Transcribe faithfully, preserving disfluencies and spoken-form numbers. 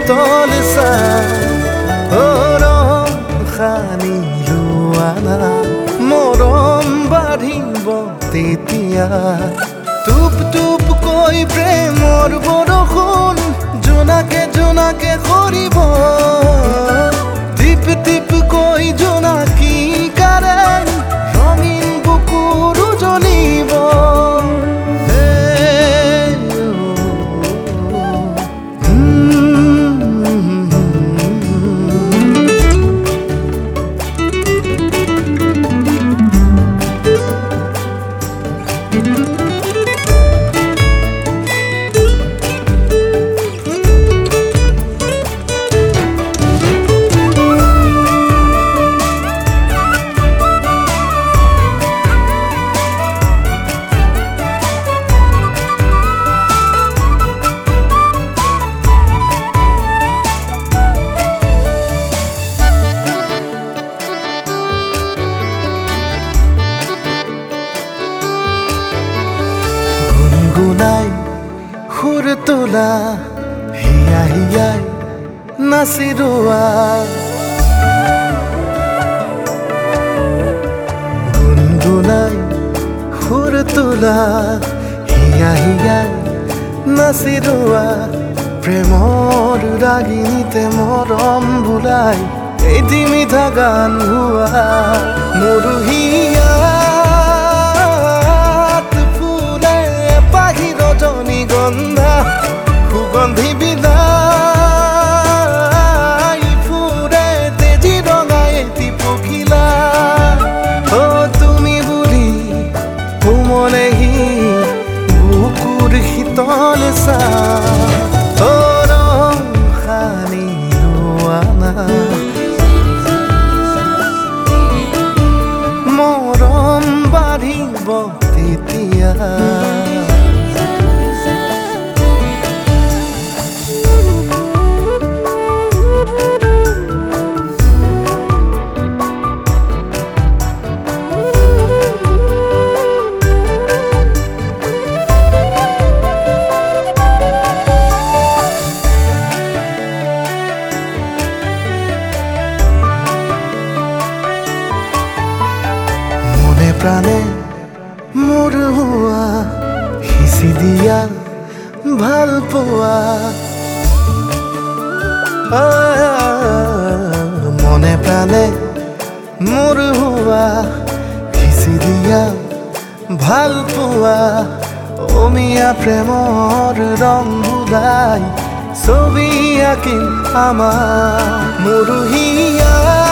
শীতল চাহ খানি লোৱানা মৰম বাঢ়িব তেতিয়া টুপ টুপকৈ প্ৰেমৰ বৰষুণ জোনাকে জোনাকে সৰিব টিপ টিপকৈ জোনাকী কাৰেং ৰঙীন বুকুৰো জ্বলিব গুণগুণাই সুৰ তোলা হিয়া হিয়াই নাচি ৰোৱা গুণগুণাই সুৰ তোলা হিয়া হিয়াই নাচি ৰোৱা প্ৰেমৰ ৰাগিনীতে মৰম বোলাই এটি মিঠা গান গোৱা মোৰো হিয়া গন্ধা সুগন্ধি বিলাই ফুৰে তেজি ৰঙাই এটি পখিলা অ তুমি বুলি কোমলেহি বুকুৰ শীতল চাহ ৰং সানি লোৱানা মৰম বাঢ়িব তেতিয়া প্ৰাণে মোৰ হোৱা সিঁচি দিয়া ভাল পোৱা মনে প্ৰাণে মোৰ হোৱা সিঁচি দিয়া ভাল পোৱা অমিয়া প্ৰেমৰ ৰং বুলাই ছবি আঁকিম আমাৰ মোৰ হিয়া